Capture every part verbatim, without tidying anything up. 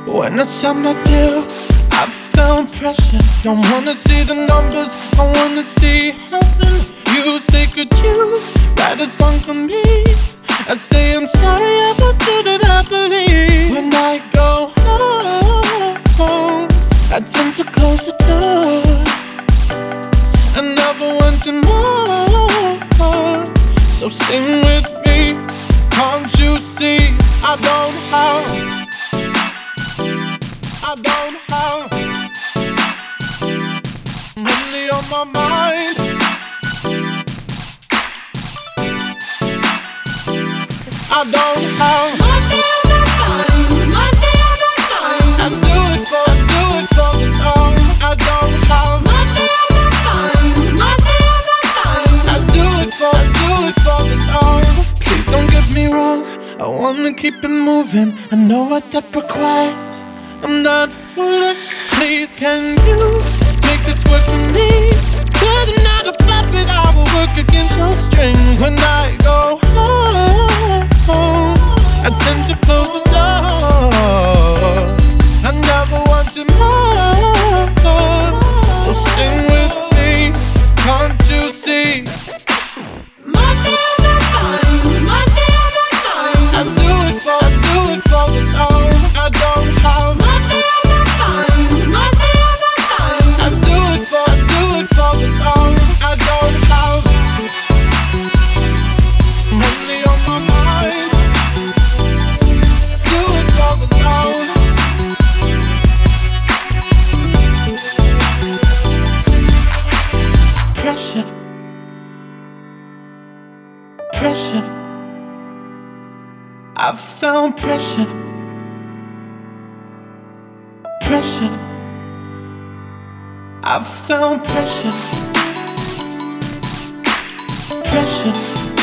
When I signed my deal, I found pressure. Don't wanna see the numbers, I wanna see heaven. You say, could you write a song for me? I say, I'm sorry, I won't do that, I believe. When I go home, I tend to close the door. I never wanted more, so sing with me. Can't you see, I don't have I don't have money on my mind. I don't have money on my mind. Money on my mind. I do it for, I do it for the love. I don't have money on my mind. Money on my mind. I do it for, I do it for the love. Please don't get me wrong, I wanna keep it moving. I know what that requires. I'm not foolish, please can you make this work for me? Cause I'm not a puppet, I will work against your strings. When I go home, I tend to close the door. I never wanted more, so sing with me, can't you see? Money on my mind, money on my mind. I do it for, I do it for the love. I don't have money on my mind, money on my mind. I do it for, I do it for the love. I don't have money on my mind. Do it for the love. Pressure, pressure. I found pressure. Pressure, I found pressure. Pressure,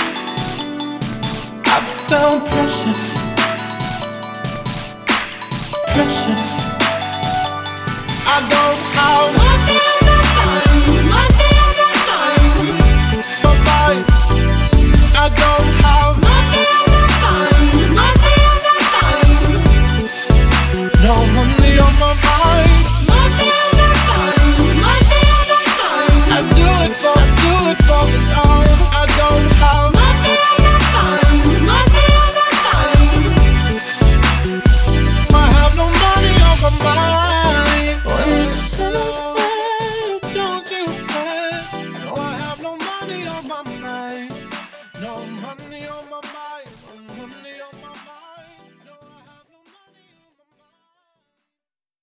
I found pressure. Pressure, I don't have